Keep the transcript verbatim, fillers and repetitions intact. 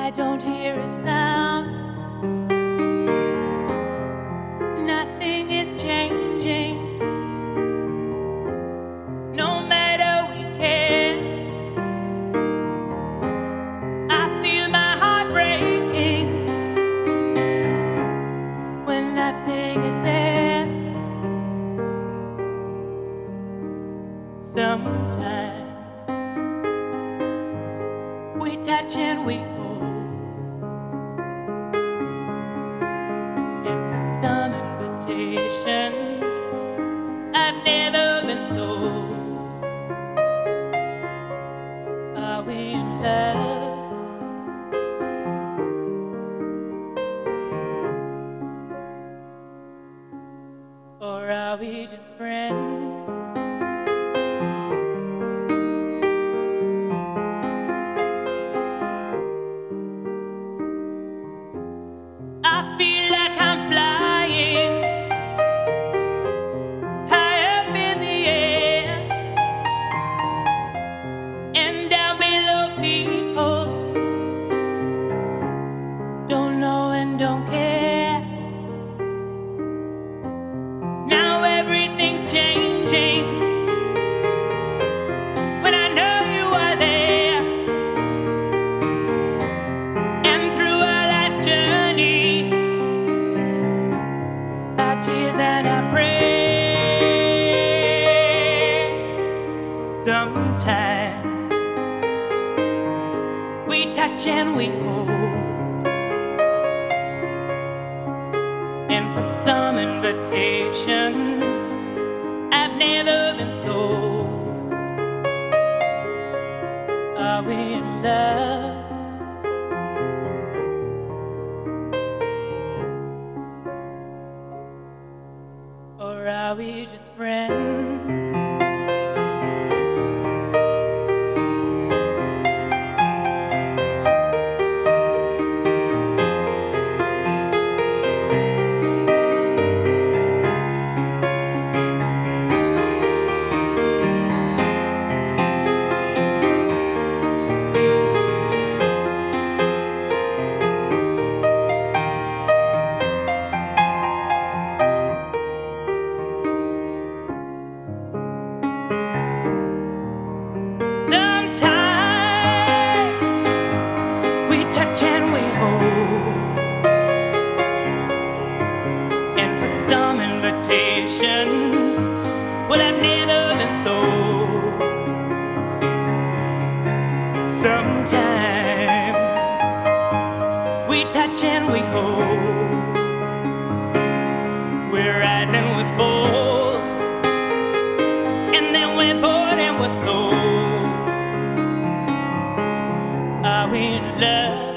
I don't hear a sound. Nothing is changing. No matter we care, I feel my heart breaking when nothing is there. Sometimes we touch and we hold, and for some invitations I've never been sold. Are we in love, or are we just friends? I feel like I'm flying high up in the air, and down below people don't know and don't care. Now everything's changing when I know you are there, and through our life's journey, our tears and our prayers. Sometimes we touch and we hold, and for some invitations I've never been sold. Are we in love, or are we just friends? Sometimes we touch and we hold, and for some invitations, well, I've never been sold. Sometimes we touch and we hold, we rise and we fall, and then we're born and we're sold. Are we in love?